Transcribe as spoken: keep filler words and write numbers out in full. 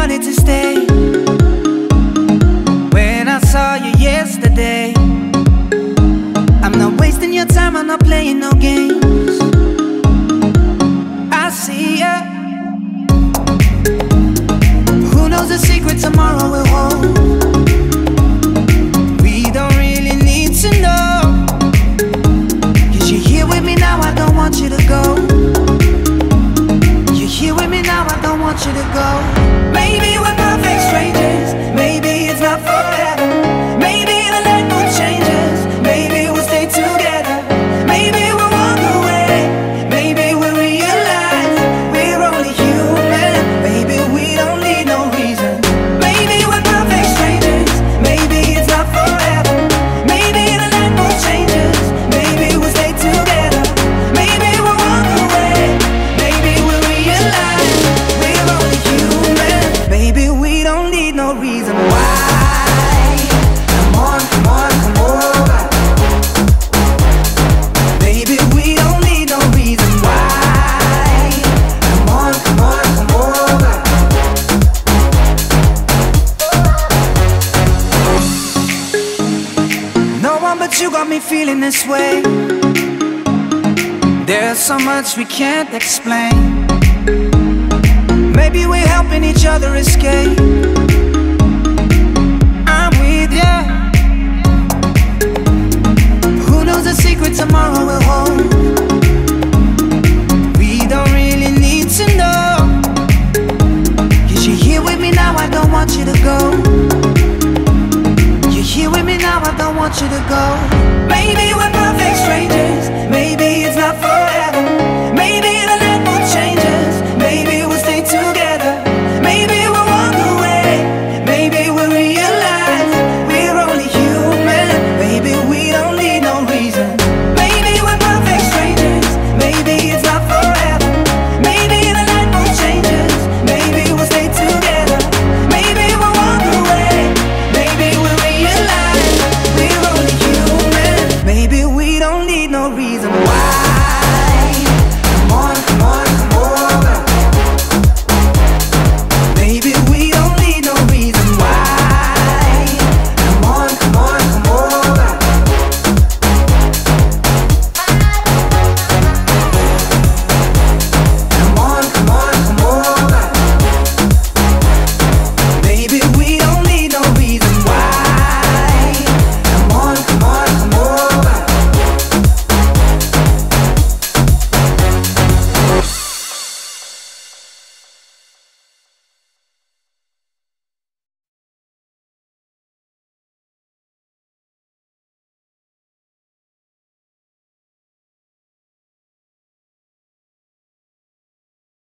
wanted to stay when I saw you yesterday. I'm not wasting your time, I'm not playing no games. I see ya. Who knows the secret tomorrow will hold? We don't really need to know. Cause you're here with me now, I don't want you to go. You're here with me now, I don't want you to go. Maybe we're perfect strangers, maybe it's not forever. Maybe the night will change us, maybe we'll stay together. Maybe we'll walk away, maybe we'll realize we're only human. Maybe we don't need no reason. Maybe we're perfect strangers, maybe it's not forever. Maybe the night will change us, maybe we'll stay together. Maybe we'll walk away, maybe we'll realize we're only human. Baby, we don't need no reason why. Come on, come on, come over. Baby, we don't need no reason why. Come on, come on, come over. No one but you got me feeling this way. There's so much we can't explain. Maybe we're helping each other escape. I'm with ya. Who knows the secret tomorrow will hold? We don't really need to know. Cause you're here with me now, I don't want you to go. You're here with me now, I don't want you to go. Maybe we're perfect strangers,